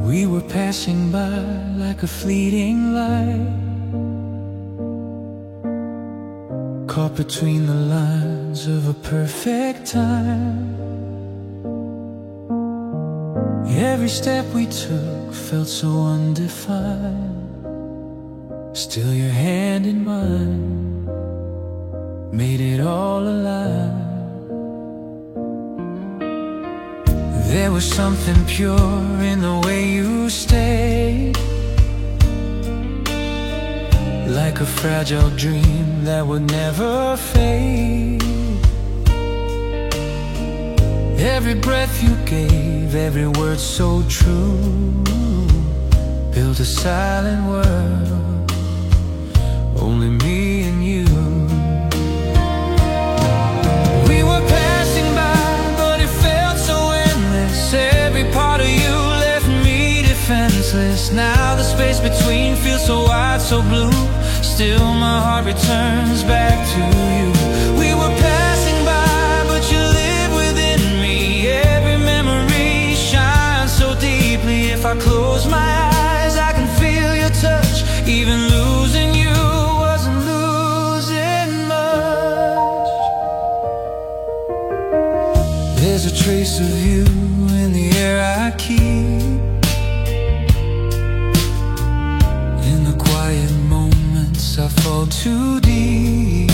We were passing by like a fleeting light, caught between the lines of a perfect time. Every step we took felt so undefined. Still your hand in mine made it all alive. There was something pure in the way you stayed, like a fragile dream that would never fade. Every breath you gave, every word so true, built a silent world, only me and you. We were passing by, but it felt so endless. Every part of you left me defenseless. Now the space between feels so wide, so blue. Still my heart returns back to you. We were passing by, but you live within me. Every memory shines so deeply. If I close my eyes, I can feel your touch. Even losing you wasn't losing much. There's a trace of you in the air I keep, in the quiet moments I fall too deep.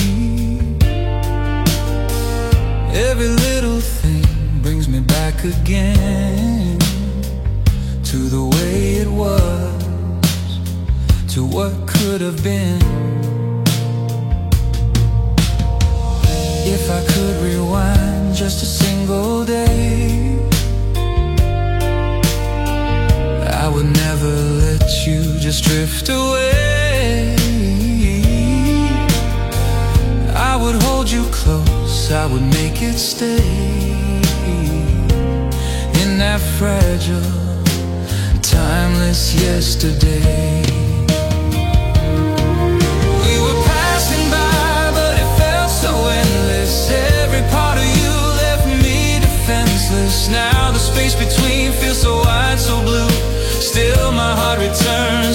Every little thing brings me back again to the way it was, to what could have been. If I could rewind just a single day, I would never let you just drift away. I would hold you close, I would make it stay, in that fragile, timeless yesterday. We were passing by, but it felt so endless. Every part of you left me defenseless. Now the space between feels so wide, so blue. Still my heart returns